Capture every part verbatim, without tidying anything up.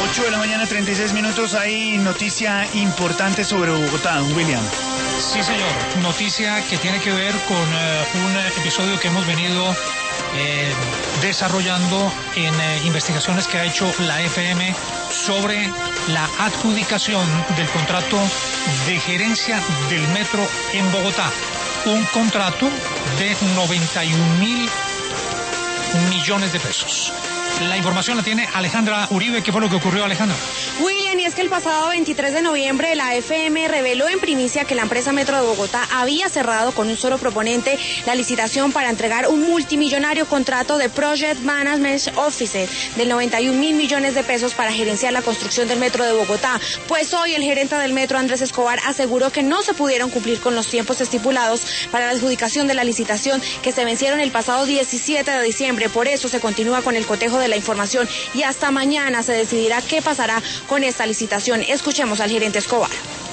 ocho de la mañana, treinta y seis minutos. Hay noticia importante sobre Bogotá, William. Sí, señor. Noticia que tiene que ver con uh, un episodio que hemos venido eh, desarrollando en eh, investigaciones que ha hecho la F M sobre la adjudicación del contrato de gerencia del metro en Bogotá. Un contrato de noventa y un mil millones de pesos. La información la tiene Alejandra Uribe. ¿Qué fue lo que ocurrió, Alejandra? William, y es que el pasado veintitrés de noviembre la F M reveló en primicia que la empresa Metro de Bogotá había cerrado con un solo proponente la licitación para entregar un multimillonario contrato de Project Management Office de noventa y un mil millones de pesos para gerenciar la construcción del Metro de Bogotá. Pues hoy el gerente del Metro, Andrés Escobar, aseguró que no se pudieron cumplir con los tiempos estipulados para la adjudicación de la licitación que se vencieron el pasado diecisiete de diciembre. Por eso se continúa con el cotejo de la información y hasta mañana se decidirá qué pasará con esta licitación. Escuchemos al gerente Escobar.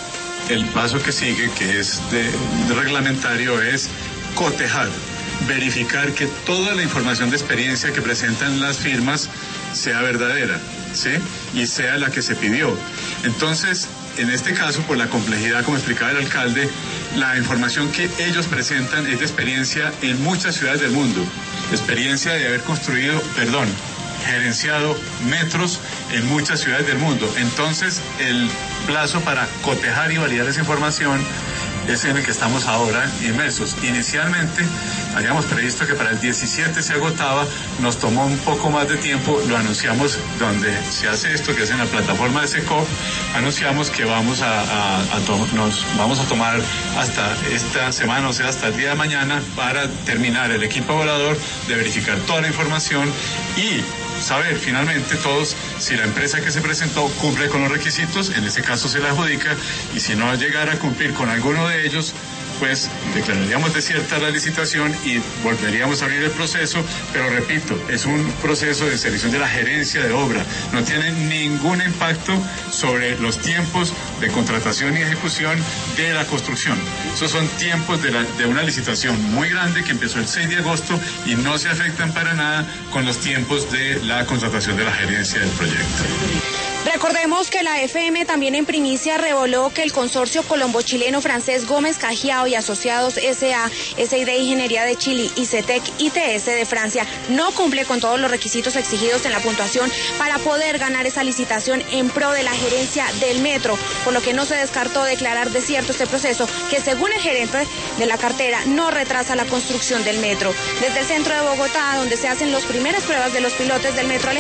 El paso que sigue, que es de, de reglamentario, es cotejar, verificar que toda la información de experiencia que presentan las firmas sea verdadera, ¿sí? Y sea la que se pidió. Entonces, en este caso, por la complejidad, como explicaba el alcalde, la información que ellos presentan es de experiencia en muchas ciudades del mundo. Experiencia de haber construido, perdón, gerenciado metros en muchas ciudades del mundo. Entonces, el plazo para cotejar y validar esa información es en el que estamos ahora inmersos. Inicialmente habíamos previsto que para el diecisiete se agotaba, nos tomó un poco más de tiempo, lo anunciamos donde se hace esto, que es en la plataforma de SECOP, anunciamos que vamos a, a, a to- nos vamos a tomar hasta esta semana, o sea, hasta el día de mañana, para terminar el equipo evaluador de verificar toda la información y saber finalmente todos si la empresa que se presentó cumple con los requisitos, en este caso se la adjudica, y si no llegara a cumplir con alguno de ellos, pues declararíamos desierta la licitación y volveríamos a abrir el proceso, pero repito, es un proceso de selección de la gerencia de obra, no tiene ningún impacto sobre los tiempos de contratación y ejecución de la construcción. Esos son tiempos de, la, de una licitación muy grande que empezó el seis de agosto y no se afectan para nada con los tiempos de la contratación de la gerencia del proyecto. Recordemos que la F M también en primicia reveló que el consorcio colombo-chileno-francés Gómez Cajiao y Asociados S A, S I D Ingeniería de Chile y CETEC I T S de Francia no cumple con todos los requisitos exigidos en la puntuación para poder ganar esa licitación en pro de la gerencia del metro, por lo que no se descartó declarar desierto este proceso que, según el gerente de la cartera, no retrasa la construcción del metro. Desde el centro de Bogotá, donde se hacen las primeras pruebas de los pilotes del metro,